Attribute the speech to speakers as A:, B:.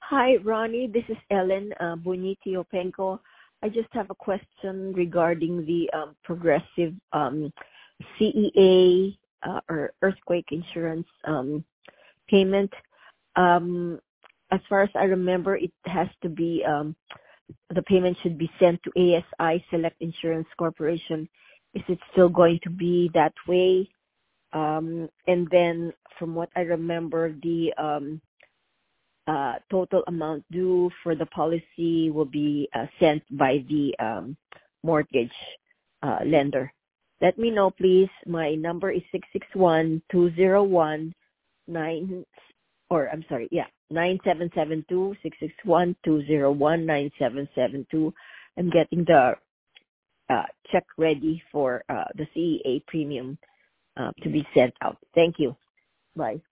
A: Hi, Ronnie. This is Ellen Boniti-Openko. I just have a question regarding the Progressive CEA or earthquake insurance payment. Um, as far as I remember, it has to be the payment should be sent to ASI Select Insurance Corporation. Is it still going to be that way? And then, from what I remember, the total amount due for the policy will be sent by the mortgage lender. Let me know, please. My number is 661-201-9, or I'm sorry, 9772, 661-201-9772. I'm getting the check ready for the CEA premium to be sent out. Thank you. Bye.